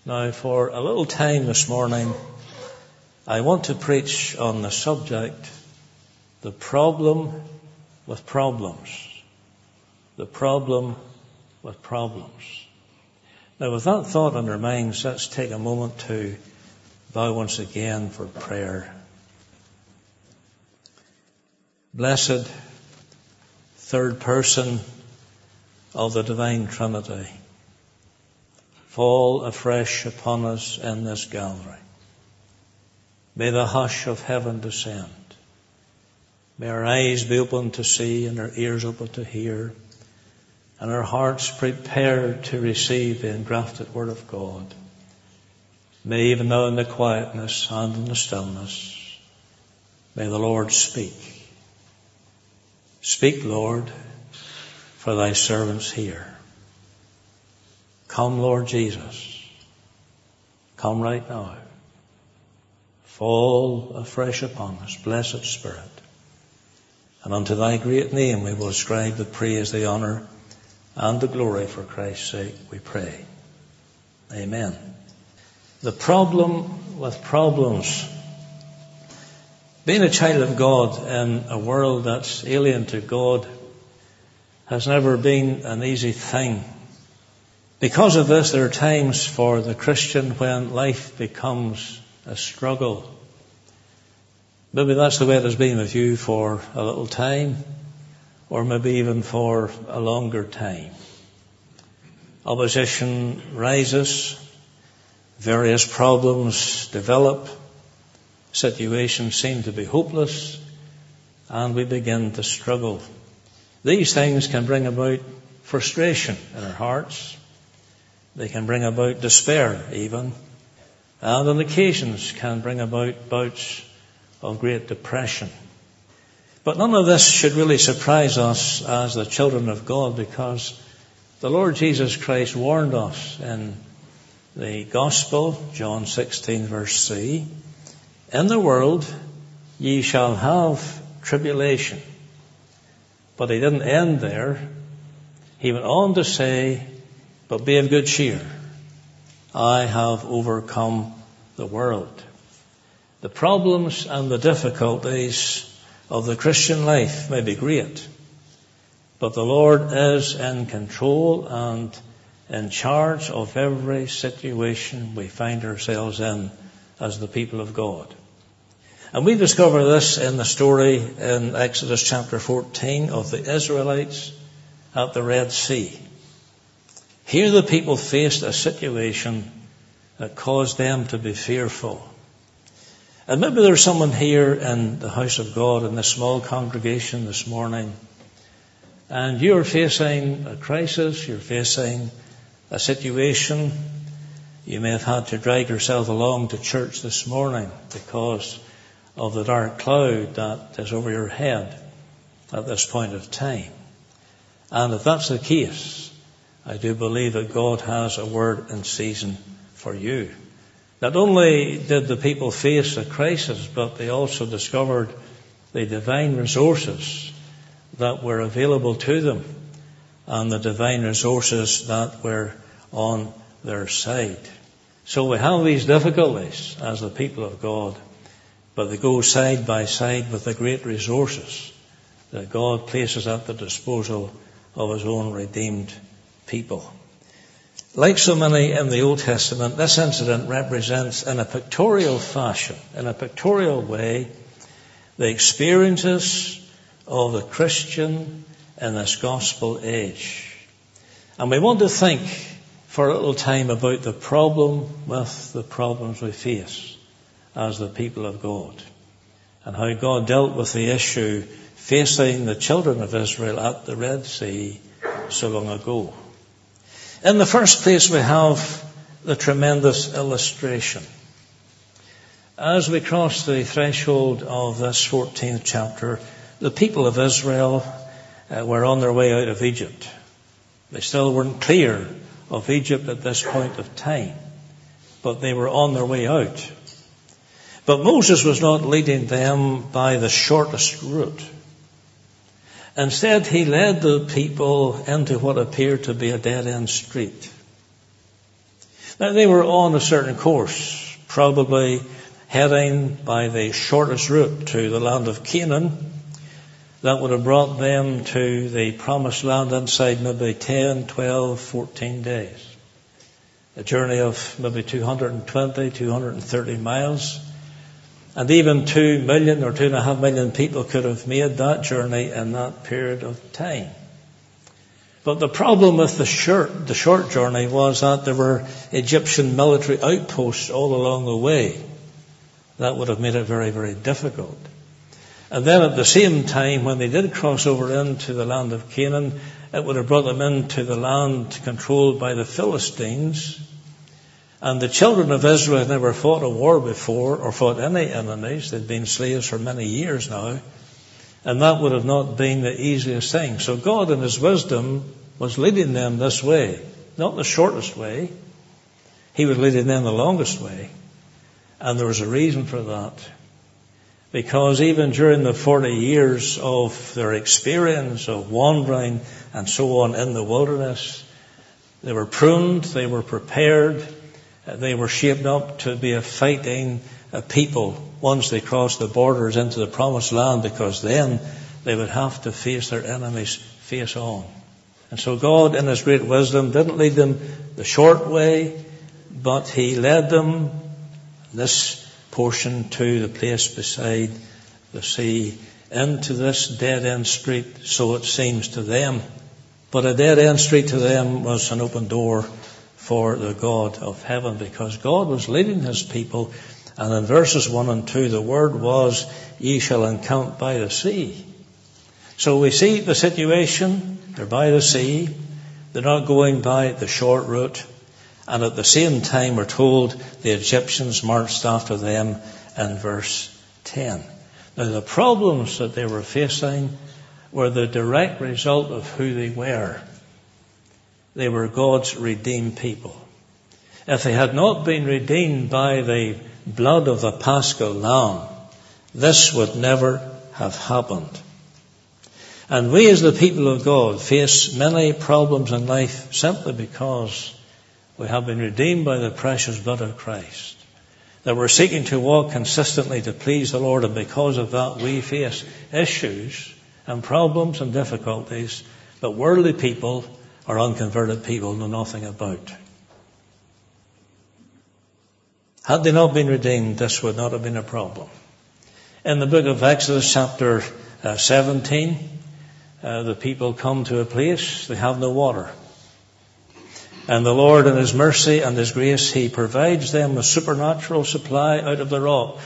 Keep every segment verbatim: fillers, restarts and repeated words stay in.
Now, for a little time this morning, I want to preach on the subject, the problem with problems. The problem with problems. Now, with that thought on our minds, let's take a moment to bow once again for prayer. Blessed third person of the Divine Trinity, fall afresh upon us in this gathering. May the hush of heaven descend. May our eyes be open to see and our ears open to hear, and our hearts prepared to receive the engrafted Word of God. May even now in the quietness and in the stillness, may the Lord speak. Speak, Lord, for thy servants hear. Come, Lord Jesus. Come right now. Fall afresh upon us, blessed Spirit. And unto thy great name we will ascribe the praise, the honour, and the glory for Christ's sake, we pray. Amen. The problem with problems. Being a child of God in a world that's alien to God has never been an easy thing. Because of this, there are times for the Christian when life becomes a struggle. Maybe that's the way it has been with you for a little time, or maybe even for a longer time. Opposition rises, various problems develop, situations seem to be hopeless, and we begin to struggle. These things can bring about frustration in our hearts. They can bring about despair even, and on occasions can bring about bouts of great depression. But none of this should really surprise us as the children of God, because the Lord Jesus Christ warned us in the Gospel, John sixteen verse three, in the world ye shall have tribulation. But he didn't end there. He went on to say, but be of good cheer. I have overcome the world. The problems and the difficulties of the Christian life may be great, but the Lord is in control and in charge of every situation we find ourselves in as the people of God. And we discover this in the story in Exodus chapter fourteen of the Israelites at the Red Sea. Here the people faced a situation that caused them to be fearful. And maybe there's someone here in the house of God, in this small congregation this morning, and you're facing a crisis, you're facing a situation. You may have had to drag yourself along to church this morning because of the dark cloud that is over your head at this point of time. And if that's the case, I do believe that God has a word in season for you. Not only did the people face a crisis, but they also discovered the divine resources that were available to them and the divine resources that were on their side. So we have these difficulties as the people of God, but they go side by side with the great resources that God places at the disposal of his own redeemed people. Like so many in the Old Testament, this incident represents in a pictorial fashion, in a pictorial way, the experiences of the Christian in this gospel age. And we want to think for a little time about the problem with the problems we face as the people of God, and how God dealt with the issue facing the children of Israel at the Red Sea so long ago. In the first place, we have the tremendous illustration. As we cross the threshold of this fourteenth chapter, the people of Israel uh, were on their way out of Egypt. They still weren't clear of Egypt at this point of time, but they were on their way out. But Moses was not leading them by the shortest route. Instead, he led the people into what appeared to be a dead-end street. Now, they were on a certain course, probably heading by the shortest route to the land of Canaan. That would have brought them to the promised land inside maybe ten, twelve, fourteen days. A journey of maybe two hundred twenty, two hundred thirty miles. And even two million or two and a half million people could have made that journey in that period of time. But the problem with the short, the short journey was that there were Egyptian military outposts all along the way. That would have made it very, very difficult. And then at the same time, when they did cross over into the land of Canaan, it would have brought them into the land controlled by the Philistines. And the children of Israel had never fought a war before or fought any enemies. They'd been slaves for many years now. And that would have not been the easiest thing. So God in His wisdom was leading them this way. Not the shortest way. He was leading them the longest way. And there was a reason for that. Because even during the forty years of their experience of wandering and so on in the wilderness, they were pruned, they were prepared, they were shaped up to be a fighting a people once they crossed the borders into the promised land, because then they would have to face their enemies face on. And so God, in His great wisdom, didn't lead them the short way, but He led them, this portion, to the place beside the sea, into this dead-end street, so it seems to them. But a dead-end street to them was an open door for the God of heaven, because God was leading His people. And in verses one and two, the word was, "Ye shall encamp by the sea." So we see the situation. They're by the sea. They're not going by the short route. And at the same time, we're told the Egyptians marched after them in verse ten. Now, the problems that they were facing were the direct result of who they were. They were God's redeemed people. If they had not been redeemed by the blood of the Paschal Lamb, this would never have happened. And we as the people of God face many problems in life simply because we have been redeemed by the precious blood of Christ. That we're seeking to walk consistently to please the Lord, and because of that we face issues and problems and difficulties that worldly people or unconverted people know nothing about. Had they not been redeemed, this would not have been a problem. In the book of Exodus chapter uh, seventeen, uh, the people come to a place, they have no water. And the Lord in His mercy and His grace, He provides them a supernatural supply out of the rock.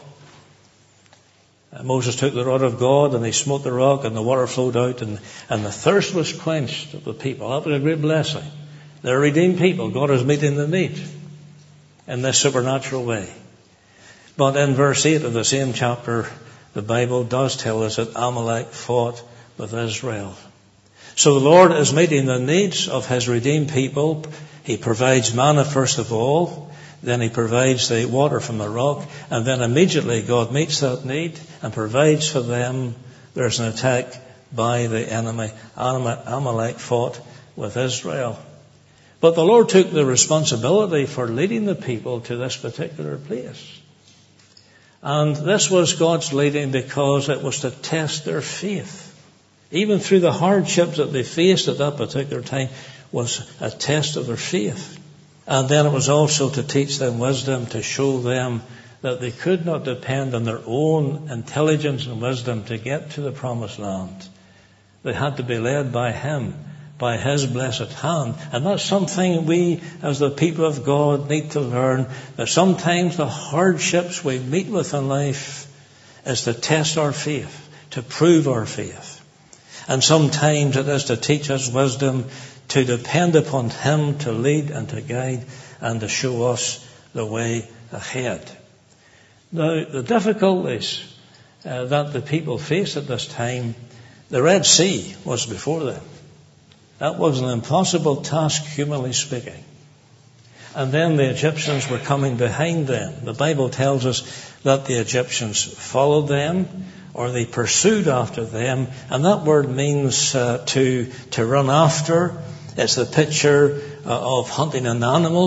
Uh, Moses took the rod of God and he smote the rock and the water flowed out, and, and the thirst was quenched of the people. That was a great blessing. They're redeemed people. God is meeting the need in this supernatural way. But in verse eight of the same chapter, the Bible does tell us that Amalek fought with Israel. So the Lord is meeting the needs of His redeemed people. He provides manna first of all, then He provides the water from the rock, and then immediately God meets that need and provides for them. There's an attack by the enemy. Amalek fought with Israel. But the Lord took the responsibility for leading the people to this particular place. And this was God's leading because it was to test their faith. Even through the hardships that they faced at that particular time was a test of their faith. And then it was also to teach them wisdom, to show them that they could not depend on their own intelligence and wisdom to get to the promised land. They had to be led by Him, by His blessed hand. And that's something we as the people of God need to learn, that sometimes the hardships we meet with in life is to test our faith, to prove our faith. And sometimes it is to teach us wisdom, to depend upon Him to lead and to guide and to show us the way ahead. Now, the difficulties uh, that the people faced at this time, the Red Sea was before them. That was an impossible task, humanly speaking. And then the Egyptians were coming behind them. The Bible tells us that the Egyptians followed them, or they pursued after them. And that word means uh, to to run after. It's the picture uh, of hunting an animal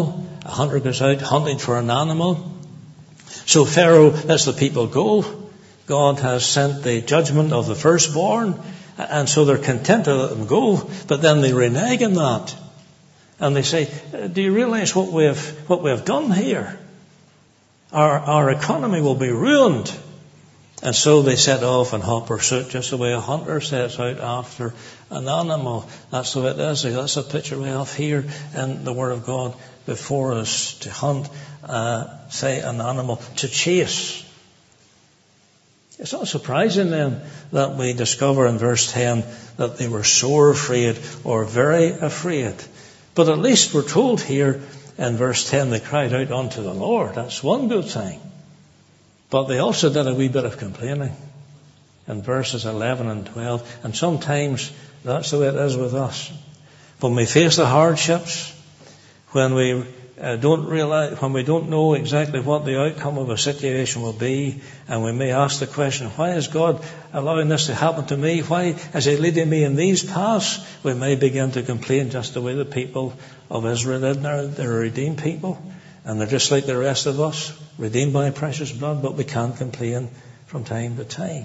A hunter goes out hunting for an animal. So Pharaoh lets the people go. God has sent the judgment of the firstborn, and so they're content to let them go, but then they renege on that. And they say, do you realize what we have, what we have done here? Our, our economy will be ruined. And so they set off in hot pursuit, just the way a hunter sets out after an animal. That's the way it is. That's a picture we have here in the Word of God before us, to hunt, uh, say, an animal, to chase. It's not surprising then that we discover in verse ten that they were sore afraid or very afraid. But at least we're told here in verse ten they cried out unto the Lord. That's one good thing. But they also did a wee bit of complaining in verses eleven and twelve. And sometimes that's the way it is with us. When we face the hardships, when we Uh, don't realize, when we don't know exactly what the outcome of a situation will be, and we may ask the question, why is God allowing this to happen to me? Why is He leading me in these paths? We may begin to complain just the way the people of Israel did. They're, they're a redeemed people, and they're just like the rest of us, redeemed by precious blood, but we can complain from time to time.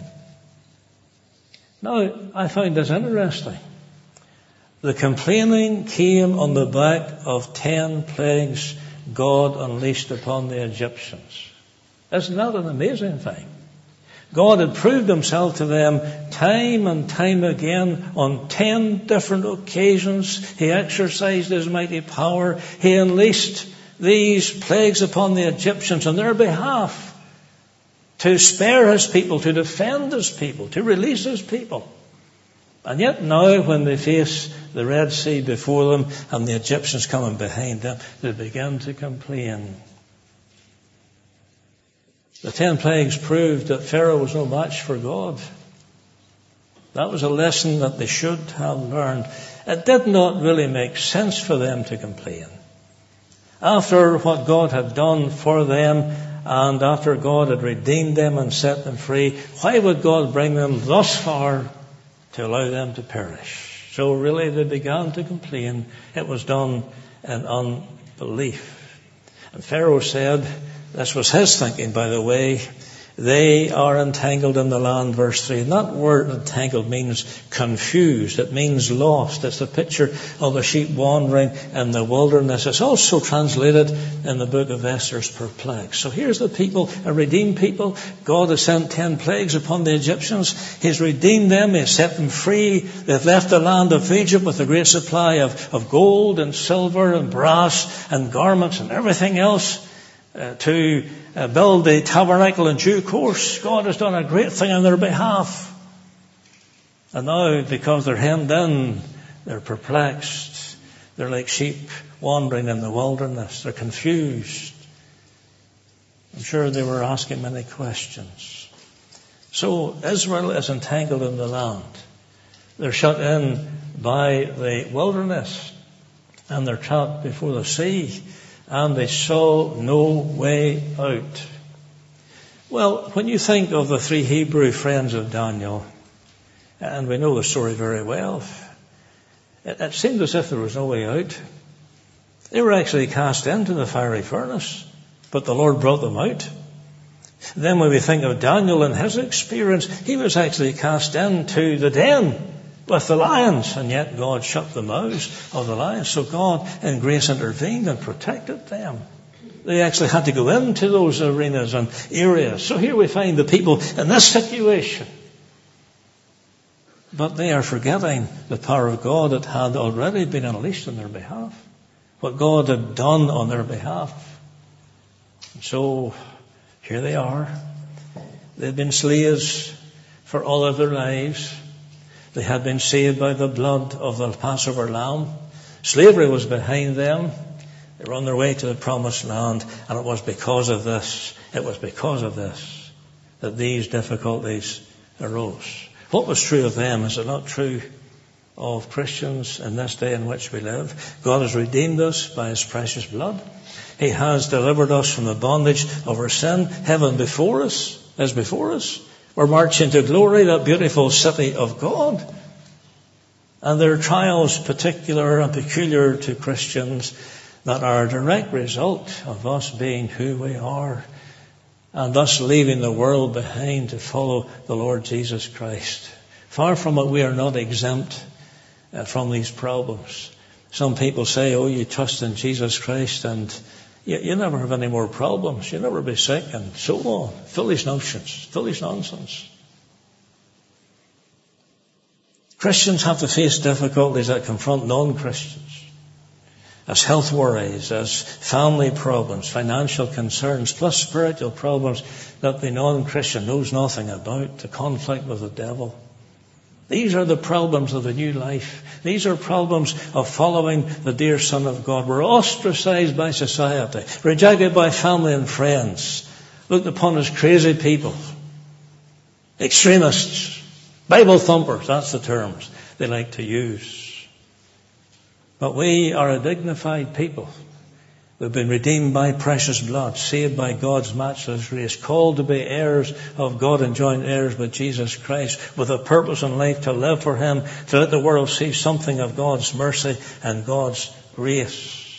Now, I find this interesting. The complaining came on the back of ten plagues God unleashed upon the Egyptians. Isn't that an amazing thing? God had proved Himself to them time and time again on ten different occasions. He exercised His mighty power. He unleashed these plagues upon the Egyptians on their behalf to spare His people, to defend His people, to release His people. And yet now, when they face the Red Sea before them and the Egyptians coming behind them, they begin to complain. The ten plagues proved that Pharaoh was no match for God. That was a lesson that they should have learned. It did not really make sense for them to complain. After what God had done for them, and after God had redeemed them and set them free, why would God bring them thus far to allow them to perish? So really they began to complain. It was done in unbelief. And Pharaoh said, this was his thinking, by the way, they are entangled in the land, verse three. And that word entangled means confused. It means lost. It's a picture of a sheep wandering in the wilderness. It's also translated in the book of Esther as perplexed. So here's the people, a redeemed people. God has sent ten plagues upon the Egyptians. He's redeemed them. He's set them free. They've left the land of Egypt with a great supply of, of gold and silver and brass and garments and everything else uh, to Uh, build the tabernacle in due course. God has done a great thing on their behalf. And now, because they're hemmed in, they're perplexed. They're like sheep wandering in the wilderness. They're confused. I'm sure they were asking many questions. So Israel is entangled in the land. They're shut in by the wilderness, and they're trapped before the sea. And they saw no way out. Well, when you think of the three Hebrew friends of Daniel, and we know the story very well, it, it seemed as if there was no way out. They were actually cast into the fiery furnace, but the Lord brought them out. Then when we think of Daniel and his experience, he was actually cast into the den with the lions, and yet God shut the mouths of the lions. So God in grace intervened and protected them. They actually had to go into those arenas and areas. So here we find the people in this situation. But they are forgetting the power of God that had already been unleashed on their behalf. What God had done on their behalf. And so here they are. They've been slaves for all of their lives. They had been saved by the blood of the Passover lamb. Slavery was behind them. They were on their way to the promised land. And it was because of this, it was because of this, that these difficulties arose. What was true of them, is it not true of Christians in this day in which we live? God has redeemed us by His precious blood. He has delivered us from the bondage of our sin. Heaven before us is before us. We're marching to glory, that beautiful city of God. And there are trials particular and peculiar to Christians that are a direct result of us being who we are and thus leaving the world behind to follow the Lord Jesus Christ. Far from it, we are not exempt uh, from these problems. Some people say, oh, you trust in Jesus Christ and you, you never have any more problems. You'll never be sick and so on. Foolish notions, foolish nonsense. Christians have to face difficulties that confront non-Christians, as health worries, as family problems, financial concerns, plus spiritual problems that the non-Christian knows nothing about, the conflict with the devil. These are the problems of the new life. These are problems of following the dear Son of God. We're ostracized by society, rejected by family and friends, looked upon as crazy people, extremists, Bible thumpers, that's the terms they like to use. But we are a dignified people. We've been redeemed by precious blood, saved by God's matchless grace, called to be heirs of God and joint heirs with Jesus Christ, with a purpose in life to live for Him, to let the world see something of God's mercy and God's grace.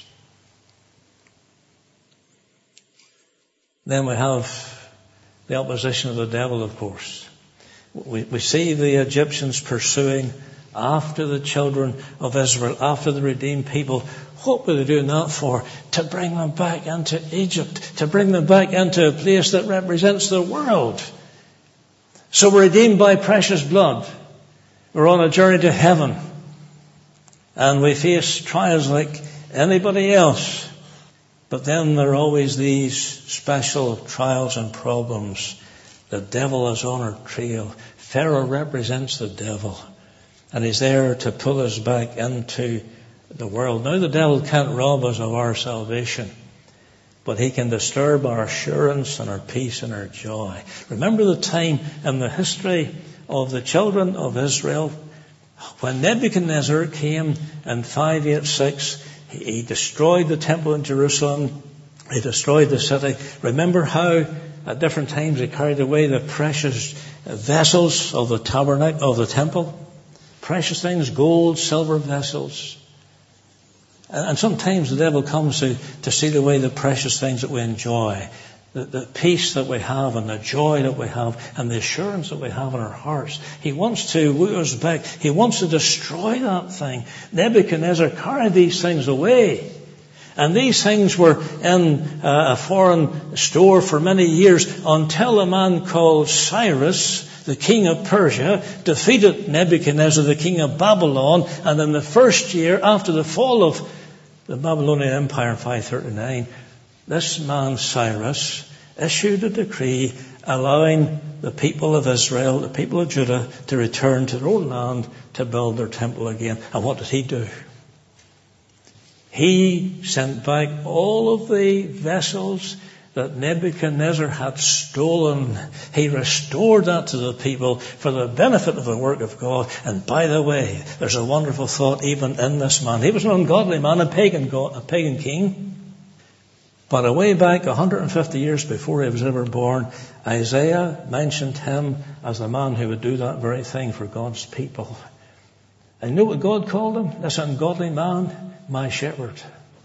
Then we have the opposition of the devil, of course. We, we see the Egyptians pursuing after the children of Israel, after the redeemed people. What were they doing that for? To bring them back into Egypt, to bring them back into a place that represents the world. So we're redeemed by precious blood. We're on a journey to heaven. And we face trials like anybody else. But then there are always these special trials and problems. The devil is on our trail. Pharaoh represents the devil. And he's there to pull us back into the world. Now the devil can't rob us of our salvation, but he can disturb our assurance and our peace and our joy. Remember the time in the history of the children of Israel when Nebuchadnezzar came in five eighty-six. He destroyed the temple in Jerusalem. He destroyed the city. Remember how at different times he carried away the precious vessels of the tabernacle, of the temple. Precious things, gold, silver vessels. And sometimes the devil comes to, to steal away the precious things that we enjoy. The, the peace that we have and the joy that we have and the assurance that we have in our hearts. He wants to woo us back. He wants to destroy that thing. Nebuchadnezzar carried these things away. And these things were in uh, a foreign store for many years until a man called Cyrus, the king of Persia, defeated Nebuchadnezzar, the king of Babylon. And in the first year after the fall of the Babylonian Empire in five thirty-nine, this man Cyrus issued a decree allowing the people of Israel, the people of Judah, to return to their own land to build their temple again. And what did he do? He sent back all of the vessels that Nebuchadnezzar had stolen. He restored that to the people for the benefit of the work of God. And by the way, there's a wonderful thought even in this man. He was an ungodly man, a pagan god, a pagan king. But away back one hundred fifty years before he was ever born, Isaiah mentioned him as the man who would do that very thing for God's people. And you know what God called him? This ungodly man? My shepherd.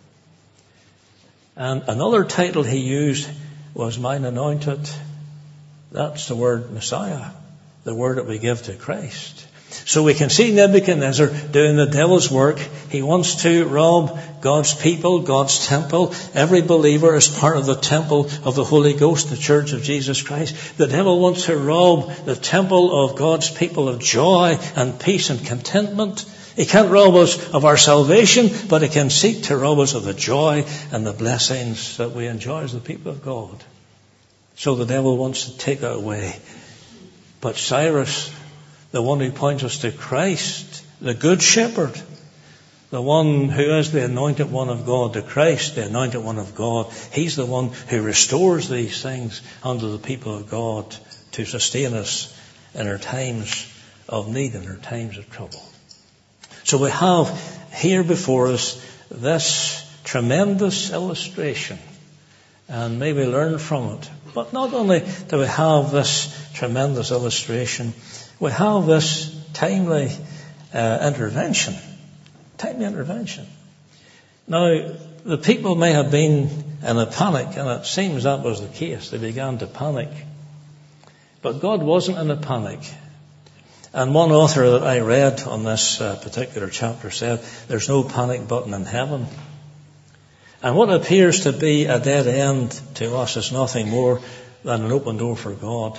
And another title he used was mine anointed. That's the word Messiah, the word that we give to Christ. So we can see Nebuchadnezzar doing the devil's work. He wants to rob God's people, God's temple. Every believer is part of the temple of the Holy Ghost, the Church of Jesus Christ. The devil wants to rob the temple of God's people of joy and peace and contentment. He can't rob us of our salvation, but he can seek to rob us of the joy and the blessings that we enjoy as the people of God. So the devil wants to take that away. But Cyrus, the one who points us to Christ, the Good Shepherd, the one who is the anointed one of God, the Christ, the anointed one of God, he's the one who restores these things unto the people of God to sustain us in our times of need and our times of trouble. So we have here before us this tremendous illustration, and may we learn from it. But not only do we have this tremendous illustration, we have this timely uh, intervention. Timely intervention. Now, the people may have been in a panic, and it seems that was the case. They began to panic. But God wasn't in a panic. And one author that I read on this uh, particular chapter said, there's no panic button in heaven. And what appears to be a dead end to us is nothing more than an open door for God.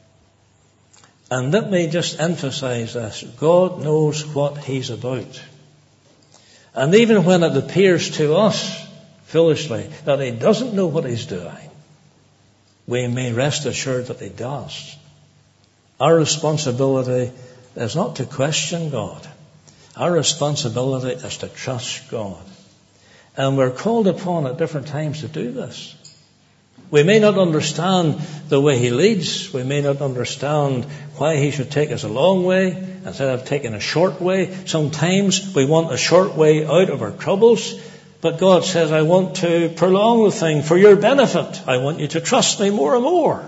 And let me just emphasize this. God knows what He's about. And even when it appears to us, foolishly, that He doesn't know what He's doing, we may rest assured that He does. Our responsibility is not to question God. Our responsibility is to trust God. And we're called upon at different times to do this. We may not understand the way He leads. We may not understand why He should take us a long way instead of taking a short way. Sometimes we want a short way out of our troubles. But God says, I want to prolong the thing for your benefit. I want you to trust me more and more.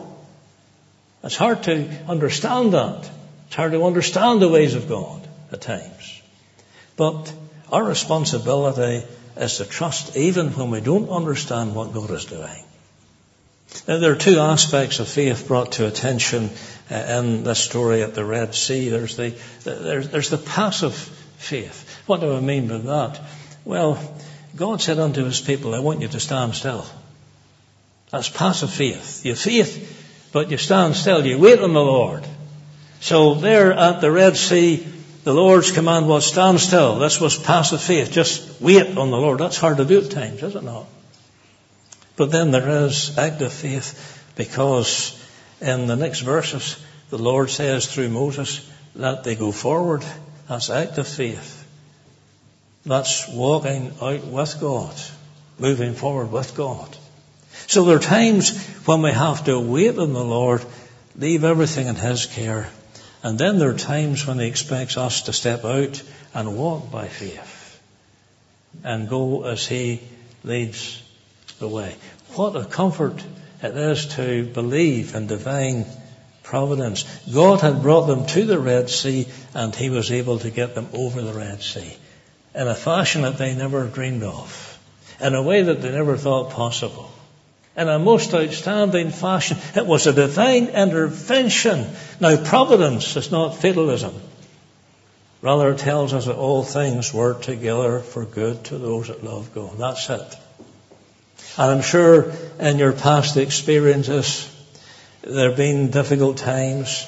It's hard to understand that. It's hard to understand the ways of God at times. But our responsibility is to trust even when we don't understand what God is doing. Now, there are two aspects of faith brought to attention uh, in this story at the Red Sea. There's the, there's, there's the passive faith. What do I mean by that? Well, God said unto His people, I want you to stand still. That's passive faith. You have faith, but you stand still. You wait on the Lord. So there at the Red Sea, the Lord's command was stand still. This was passive faith. Just wait on the Lord. That's hard to do at times, is it not? But then there is active faith, because in the next verses, the Lord says through Moses that they go forward. That's active faith. That's walking out with God, moving forward with God. So there are times when we have to wait on the Lord, leave everything in His care. And then there are times when He expects us to step out and walk by faith and go as He leads the way. What a comfort it is to believe in divine providence. God had brought them to the Red Sea, and He was able to get them over the Red Sea in a fashion that they never dreamed of, in a way that they never thought possible, in a most outstanding fashion. It was a divine intervention. Now, providence is not fatalism. Rather, it tells us that all things work together for good to those that love God. That's it. And I'm sure in your past experiences, there have been difficult times.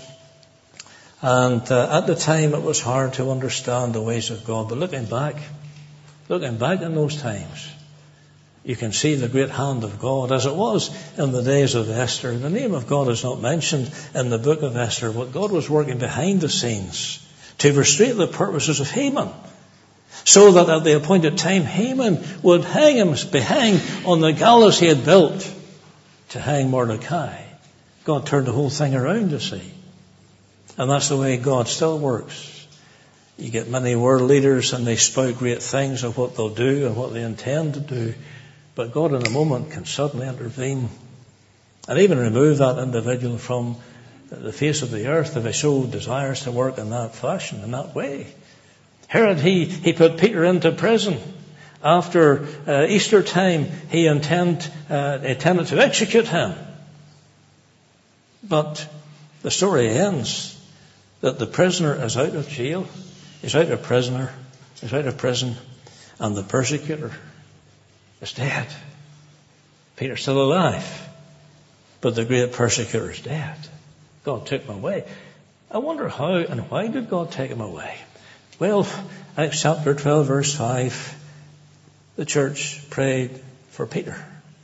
And uh, at the time, it was hard to understand the ways of God. But looking back, looking back in those times, you can see the great hand of God, as it was in the days of Esther. The name of God is not mentioned in the book of Esther, but God was working behind the scenes to frustrate the purposes of Haman, so that at the appointed time, Haman would hang him, be hanged on the gallows he had built to hang Mordecai. God turned the whole thing around, you see. And that's the way God still works. You get many world leaders and they spout great things of what they'll do and what they intend to do. But God in a moment can suddenly intervene and even remove that individual from the face of the earth if he so desires to work in that fashion, in that way. Herod, he, he put Peter into prison. After uh, Easter time, he intend, uh, intended to execute him. But the story ends that the prisoner is out of jail. He's out of prisoner. He's out of prison. And the persecutor is dead. Peter's still alive. But the great persecutor is dead. God took him away. I wonder how and why did God take him away? Well, Acts chapter twelve, verse five, the church prayed for Peter.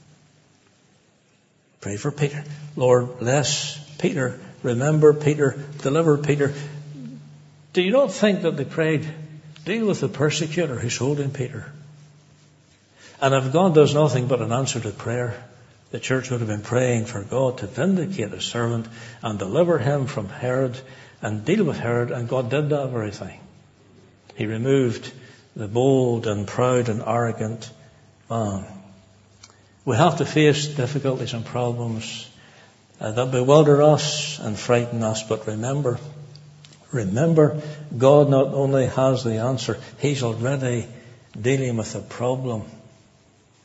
Pray for Peter. Lord, bless Peter. Remember Peter. Deliver Peter. Do you not think that they prayed, deal with the persecutor who's holding Peter? And if God does nothing but an answer to prayer, the church would have been praying for God to vindicate His servant and deliver him from Herod and deal with Herod, and God did that very thing. He removed the bold and proud and arrogant man. We have to face difficulties and problems uh, that bewilder us and frighten us. But remember, remember, God not only has the answer, He's already dealing with the problem.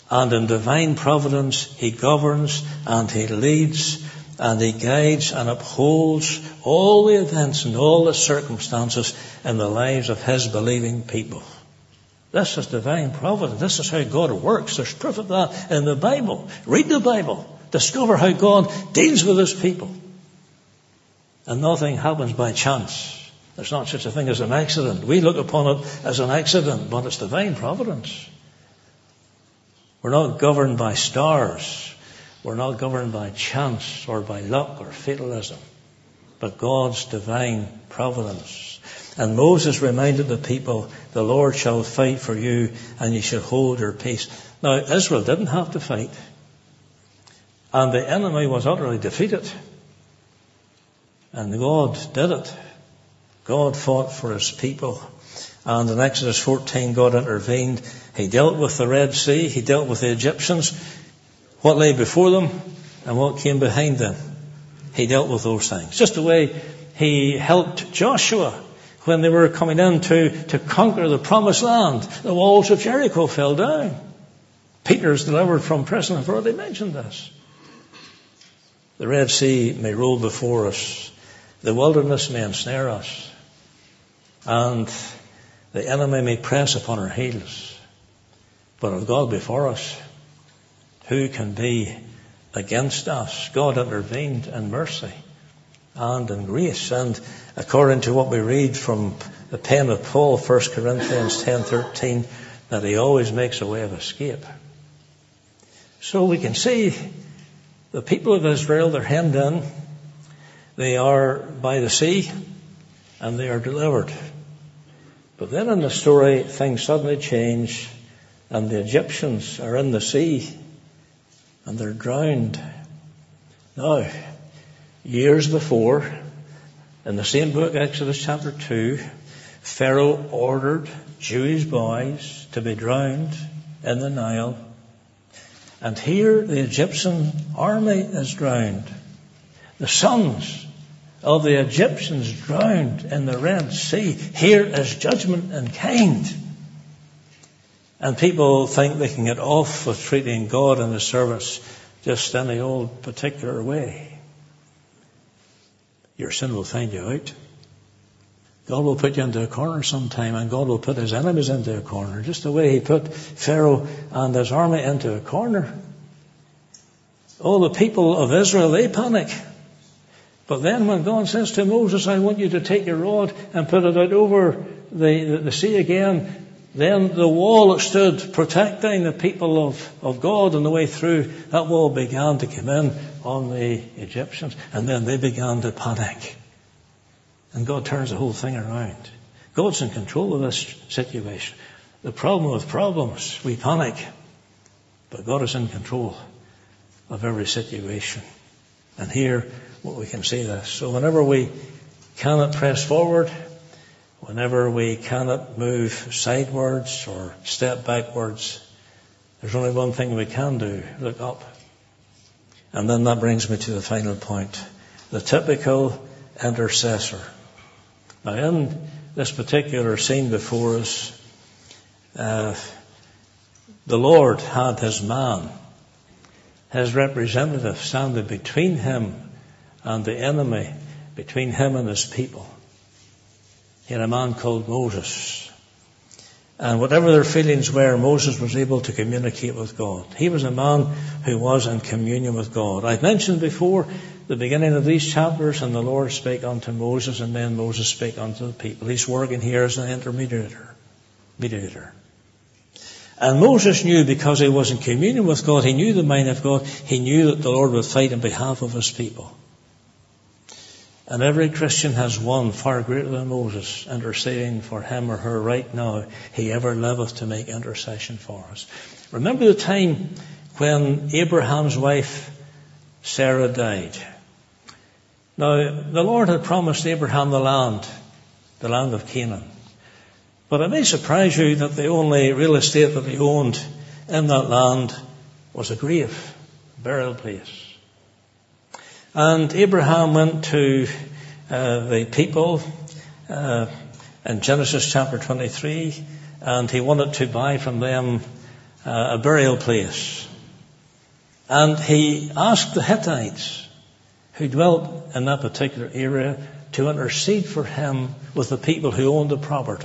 And in divine providence, he governs and he leads and he guides and upholds all the events and all the circumstances in the lives of his believing people. This is divine providence. This is how God works. There's proof of that in the Bible. Read the Bible. Discover how God deals with his people. And nothing happens by chance. There's not such a thing as an accident. We look upon it as an accident, but it's divine providence. We're not governed by stars. We're not governed by chance or by luck or fatalism, but God's divine providence. And Moses reminded the people, the Lord shall fight for you and you shall hold your peace. Now, Israel didn't have to fight. And the enemy was utterly defeated. And God did it. God fought for his people. And in Exodus fourteen, God intervened. He dealt with the Red Sea. He dealt with the Egyptians. What lay before them and what came behind them. He dealt with those things. Just the way he helped Joshua when they were coming in to, to conquer the promised land. The walls of Jericho fell down. Peter's delivered from prison. I've already mentioned this. The Red Sea may roll before us. The wilderness may ensnare us. And the enemy may press upon our heels. But if God be for us, who can be against us? God intervened in mercy and in grace. And according to what we read from the pen of Paul, First Corinthians ten thirteen, that he always makes a way of escape. So we can see the people of Israel, they're hemmed in. They are by the sea and they are delivered. But then in the story, things suddenly change and the Egyptians are in the sea and they're drowned. Now, years before, in the same book, Exodus chapter two, Pharaoh ordered Jewish boys to be drowned in the Nile. And here the Egyptian army is drowned. The sons of the Egyptians drowned in the Red Sea. Here is judgment in kind. And people think they can get off with treating God and his servants just any old particular way. Your sin will find you out. God will put you into a corner sometime, and God will put his enemies into a corner, just the way he put Pharaoh and his army into a corner. All the people of Israel, they panic. But then when God says to Moses, I want you to take your rod and put it out over the, the, the sea again, then the wall that stood protecting the people of, of God on the way through, that wall began to come in on the Egyptians, and then they began to panic. And God turns the whole thing around. God's in control of this situation. The problem with problems, we panic. But God is in control of every situation. And here, what we can see this. So whenever we cannot press forward, whenever we cannot move sidewards or step backwards, there's only one thing we can do, look up. And then that brings me to the final point. The typical intercessor. Now in this particular scene before us, uh, the Lord had his man, his representative standing between him and the enemy, between him and his people. He had a man called Moses. And whatever their feelings were, Moses was able to communicate with God. He was a man who was in communion with God. I've mentioned before the beginning of these chapters, and the Lord spake unto Moses, and then Moses spake unto the people. He's working here as an intermediator. Mediator. And Moses knew, because he was in communion with God, he knew the mind of God, he knew that the Lord would fight on behalf of his people. And every Christian has one far greater than Moses interceding for him or her right now. He ever liveth to make intercession for us. Remember the time when Abraham's wife Sarah died. Now, the Lord had promised Abraham the land, the land of Canaan. But it may surprise you that the only real estate that he owned in that land was a grave, a burial place. And Abraham went to uh, the people uh, in Genesis chapter twenty-three, and he wanted to buy from them uh, a burial place. And he asked the Hittites who dwelt in that particular area to intercede for him with the people who owned the property.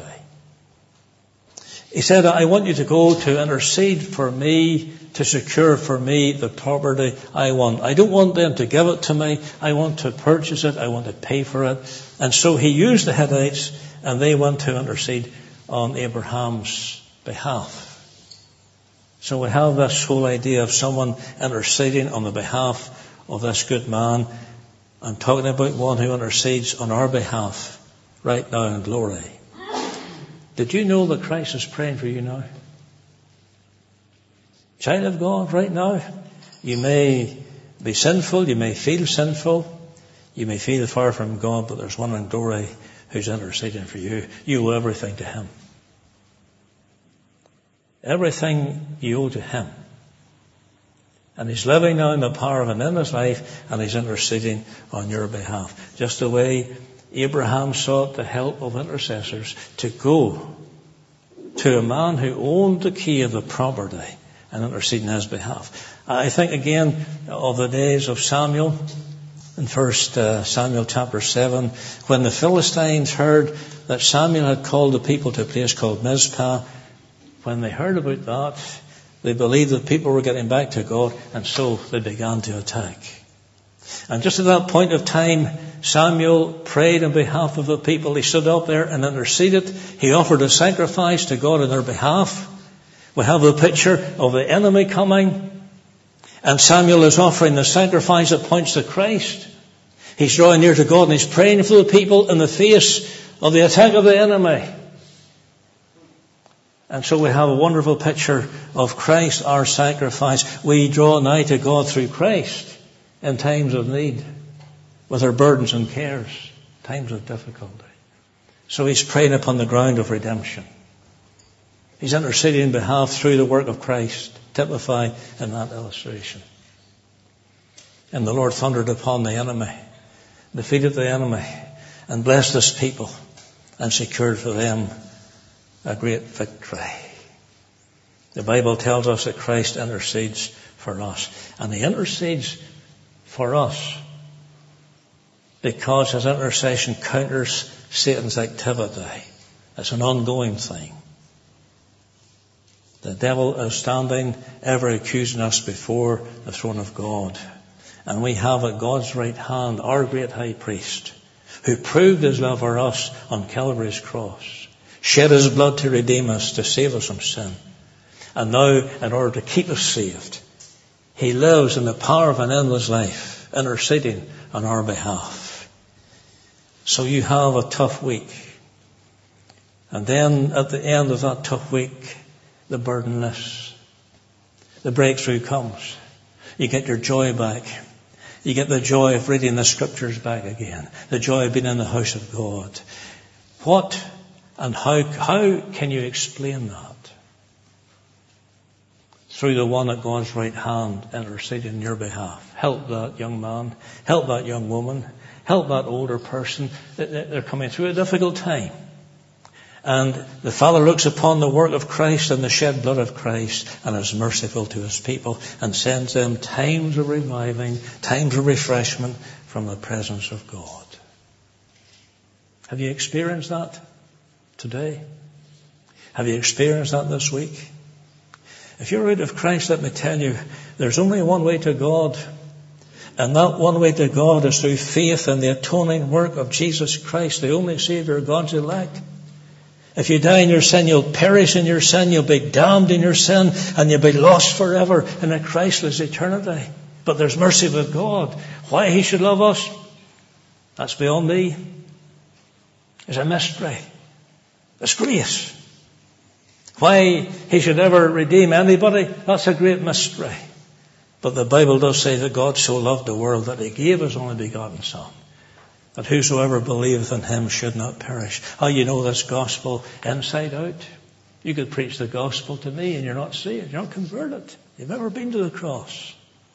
He said, I want you to go to intercede for me, to secure for me the property I want. I don't want them to give it to me. I want to purchase it. I want to pay for it. And so he used the Hittites, and they went to intercede on Abraham's behalf. So we have this whole idea of someone interceding on the behalf of this good man. I'm talking about one who intercedes on our behalf right now in glory. Did you know that Christ is praying for you now? Child of God, right now, you may be sinful, you may feel sinful, you may feel far from God, but there's one in glory who's interceding for you. You owe everything to him. Everything you owe to him. And he's living now in the power of an endless life, and he's interceding on your behalf. Just the way Abraham sought the help of intercessors to go to a man who owned the key of the property and intercede on his behalf. I think again of the days of Samuel in First uh, Samuel chapter seven, when the Philistines heard that Samuel had called the people to a place called Mizpah. When they heard about that, they believed that people were getting back to God, and so they began to attack. And just at that point of time, Samuel prayed on behalf of the people. He stood up there and interceded. He offered a sacrifice to God on their behalf. We have the picture of the enemy coming, and Samuel is offering the sacrifice that points to Christ. He's drawing near to God, and he's praying for the people in the face of the attack of the enemy. And so we have a wonderful picture of Christ, our sacrifice. We draw nigh to God through Christ in times of need, with our burdens and cares, times of difficulty. So he's praying upon the ground of redemption. He's interceding in behalf through the work of Christ, typified in that illustration. And the Lord thundered upon the enemy, defeated the enemy, and blessed his people, and secured for them a great victory. The Bible tells us that Christ intercedes for us. And he intercedes for us because his intercession counters Satan's activity. It's an ongoing thing. The devil is standing ever accusing us before the throne of God. And we have at God's right hand our great high priest, who proved his love for us on Calvary's cross, shed his blood to redeem us, to save us from sin. And now, in order to keep us saved, he lives in the power of an endless life, interceding on our behalf. So you have a tough week. And then at the end of that tough week, the burden lifts. The breakthrough comes. You get your joy back. You get the joy of reading the scriptures back again. The joy of being in the house of God. What and how, how can you explain that? Through the one at God's right hand interceding on your behalf. Help that young man. Help that young woman. Help that older person. They're coming through a difficult time. And the Father looks upon the work of Christ and the shed blood of Christ and is merciful to his people and sends them times of reviving, times of refreshment from the presence of God. Have you experienced that today? Have you experienced that this week? If you're out of Christ, let me tell you, there's only one way to God. And that one way to God is through faith in the atoning work of Jesus Christ, the only Savior of God's elect. If you die in your sin, you'll perish in your sin, you'll be damned in your sin, and you'll be lost forever in a Christless eternity. But there's mercy with God. Why he should love us, that's beyond me. It's a mystery. It's grace. Why he should ever redeem anybody, that's a great mystery. But the Bible does say that God so loved the world that he gave his only begotten Son, that whosoever believeth in him should not perish. How you know this gospel inside out? You could preach the gospel to me and you're not saved. You're not converted. You've never been to the cross.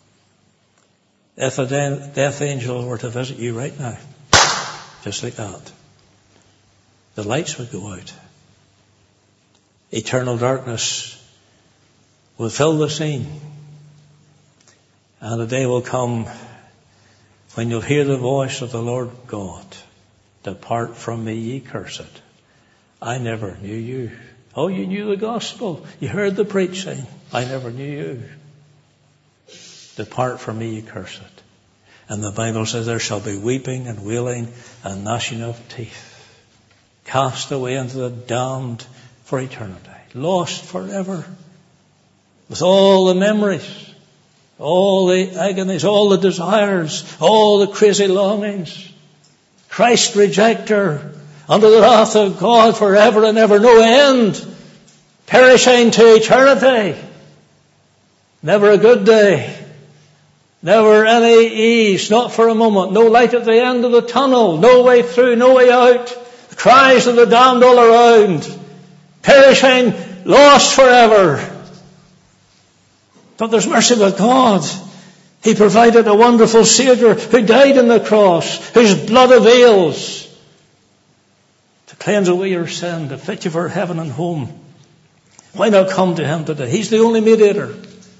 If a death angel were to visit you right now, just like that, the lights would go out. Eternal darkness will fill the scene. And the day will come when you'll hear the voice of the Lord God. Depart from me, ye cursed. I never knew you. Oh, you knew the gospel. You heard the preaching. I never knew you. Depart from me, ye cursed. And the Bible says there shall be weeping and wailing and gnashing of teeth. Cast away into the damned for eternity. Lost forever. With all the memories, all the agonies, all the desires, all the crazy longings. Christ rejecter, under the wrath of God forever and ever, no end. Perishing to eternity. Never a good day. Never any ease, not for a moment. No light at the end of the tunnel. No way through, no way out. The cries of the damned all around. Perishing, lost forever. But there's mercy with God. He provided a wonderful Saviour who died on the cross, whose blood avails to cleanse away your sin, to fit you for heaven and home. Why not come to Him today? He's the only mediator.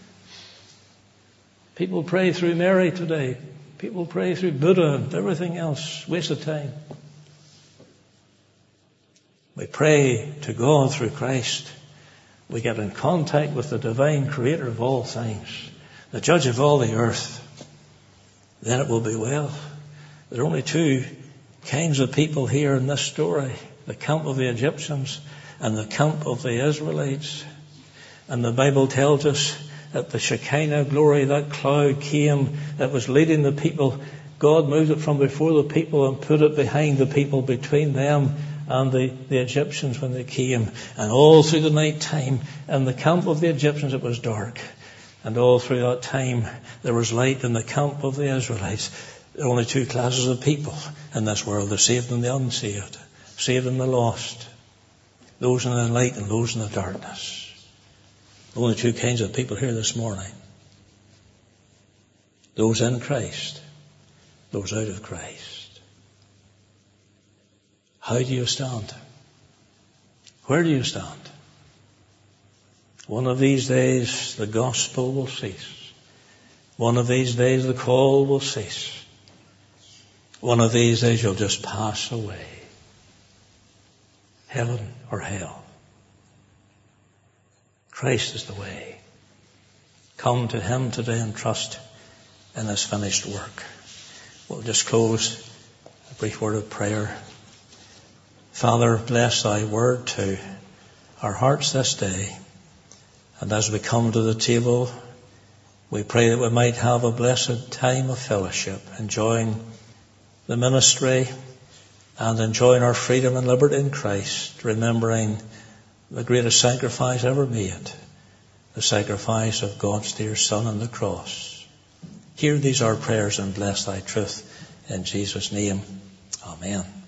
People pray through Mary today. People pray through Buddha and everything else. Waste of time. We pray to God through Christ. We get in contact with the divine creator of all things, the judge of all the earth. Then it will be well. There are only two kinds of people here in this story. The camp of the Egyptians and the camp of the Israelites. And the Bible tells us that the Shekinah glory, that cloud came that was leading the people. God moved it from before the people and put it behind the people, between them and the, the Egyptians when they came. And all through the night time, in the camp of the Egyptians it was dark. And all through that time there was light in the camp of the Israelites. There are only two classes of people in this world, the saved and the unsaved. Saved and the lost. Those in the light and those in the darkness. Only two kinds of people here this morning. Those in Christ. Those out of Christ. How do you stand? Where do you stand? One of these days the gospel will cease. One of these days the call will cease. One of these days you'll just pass away. Heaven or hell. Christ is the way. Come to Him today and trust in His finished work. We'll just close a brief word of prayer. Father, bless Thy word to our hearts this day. And as we come to the table, we pray that we might have a blessed time of fellowship, enjoying the ministry and enjoying our freedom and liberty in Christ, remembering the greatest sacrifice ever made, the sacrifice of God's dear Son on the cross. Hear these our prayers and bless Thy truth in Jesus' name. Amen.